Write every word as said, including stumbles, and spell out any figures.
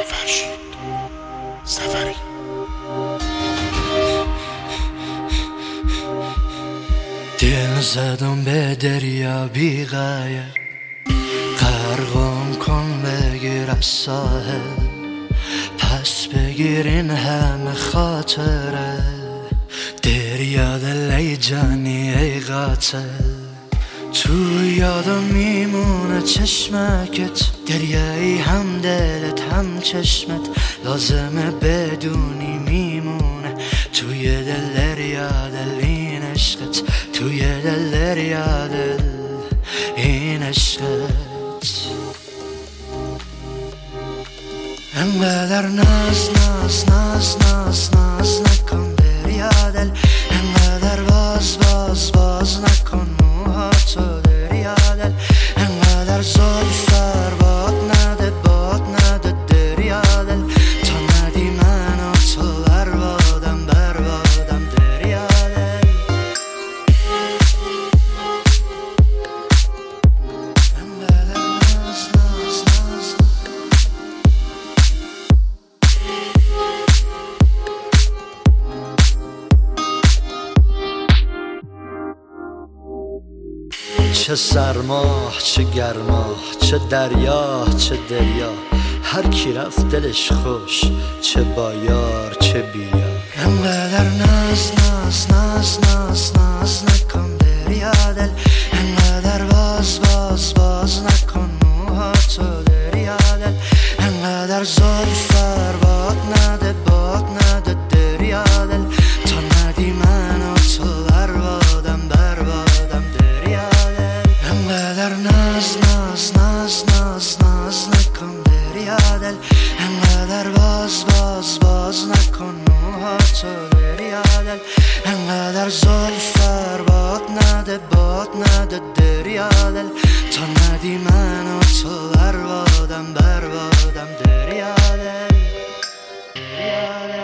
فرشید سفری. دل زدم به دریا بی غایه، غرقم کن بگیر از ساحل، پس بگیر این همه خاطره. دریا دل ای جانی ای قاتل، تو یادم میمونه چشمکت. دریایی هم دلت هم چشمت، لازمه بدونی میمونه توی دل دریا دل این عشقت، توی دل دریا دل این عشقت. انقدر ناز ناز ناز ناز ناز نکن دریا دل، انقدر باز باز باز نکن موهاتو دریا دل، انقدر زلفر باد نده باد نده دریا دل، تا ندی من و تو بربادم بربادم دریا دل. انقدر ناز ناز ناز چه سرما چه گرما، چه دریا چه دریا، هر کی رفت دلش خوش، چه با یار چه بی یار. انقدر ناز ناز ناز ناز ناز نکن دریا دل، انقدر باز باز باز نکن موهاتو دریا دل، انقدر زلفر باد نده باد نده دریا دل، تا ندی من و تو بربادم بربادم دریا دل. انقدر ناز ناز ناز ناز ناز نکن دریا دل، انقدر باز باز باز نکن موهاتو دریا دل، انقدر زلفر باد نده باد نده دریا دل، تا ندی من و تو بربادم بربادم دریا دل دریا دل.